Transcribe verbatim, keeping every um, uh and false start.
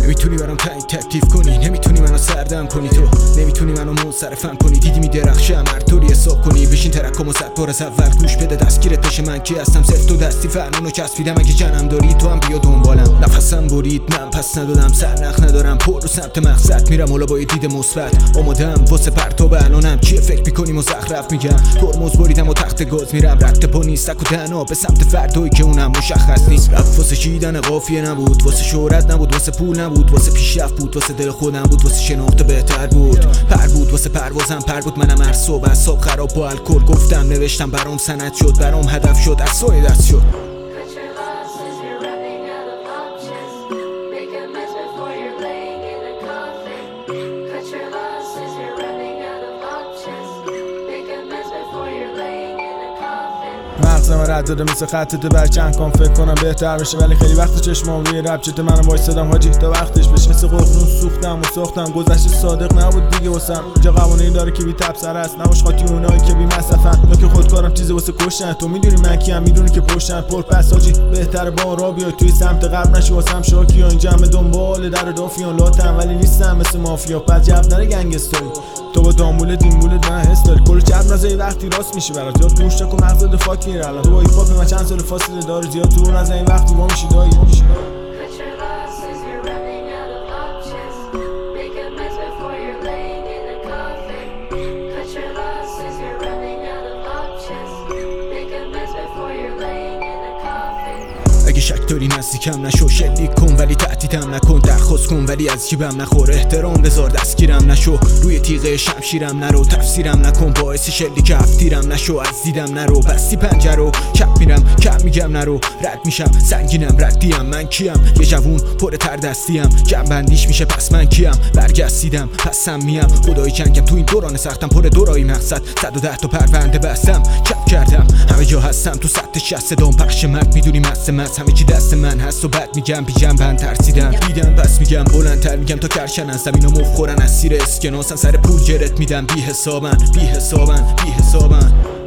نمیتونی برام تعیین تکلیف کنی، نمیتونی منو سردم کنی، تو نمیتونی منو منصرفم کنی. دیدی میدرخشم هر طوری حساب کنی، بشین ترکمو صد بار از اول گوش بده، دستگیرت بشه من کی هستم. سفت و دستی فنونو چسبیدم، اگه جنم داری تو هم بیا دنبالم. نفسم برید من پس ندادم، سرنخ ندارم، پر رو سمت مقصد میرم، حالا با یه دید مثبت آمادم واسه پرتاب الانم. چیه فکر میکنی مزخرف میگم، ترمز بریدم و تخت گاز میرم، رد پا نیستک و تنها به سمت فردایی که اونم مشخص نیست. رفت واسه چیدن قافیه نبود، واسه شهرت نبود، واسه پول نبود، واسه پیشرفت بود، واسه دل خودم بود، واسه شناخت بهتر بود. پر بود واسه پروازم، پر بود منم هر صبح از صبح خراب با الکل گفتم نوشتم، برام سند شد، برام هدف شد، از سوی دست شد. مغزم رد داده مثل خطت بر چند کام، فکر کنم بهتر بشه ولی خیلی وقت چشمام روی رب چته، منم وایسادم حاجی تا وقتش بشه. مثل ققنون سوختم و ساختم، گذشته صادق نبود دیگه واسم. اینجا قوانین داره که بی تبصره است، نباش خاطی اونایی که بی مصرفن، یا که خودکارم چیزی واسه کشتن. تو میدونی من کیم، میدونی که پشتن پر پس حاجی، بهتره با را بیای توی سمت غرب نشی واسم شاکی. اینجا همه دنبال در دافیان لاتم ولی نیستم مثل مافیا، بعد جب نره گنگستری. تو با دامول دیمولت من حس داری، کل جب نزه وقتی راست میشی برات، یاد گوش نکن مغز دفاک میره الان. تو با ایپ هاپ من چند سال فاصله داری، زیاد تو نزه این وقتی وا میشی دایی. اگه شک داری نزدیکم نشو، شلیک کن ولی تهدیدم نکن، درخواست کن ولی از جیبم نخور، احترام بذار دستگیرم نشو، روی تیغه شمشیرم نرو، تفسیرم نکن باعث شلیک هفتیرم نشو، از دیدم نرو، بستی پنجرو کپ میرم کپ میگم نرو، رد میشم سنگینم ردیم، من کیم یه جوون پر تر دستیم، جنبندیش میشه پس من کیم، برگشتیدم پسم میم، خدای جنگم تو این دوران سختم، پر دورایی مقصد، صد و ده تا پرونده بستم، کپ کردم همه جا هستم، تو سطح شست دام پخش مرد، میدونی مست مست همه چی دست من هست و بعد میگم بی جنبن ترسیدم، دیدم پس میگم بلندتر میگم تا کرشن از زمین و مخورن، از سیر اسکناسن سر پول جرت میدم، بی حسابن بی حسابن بی حسابن.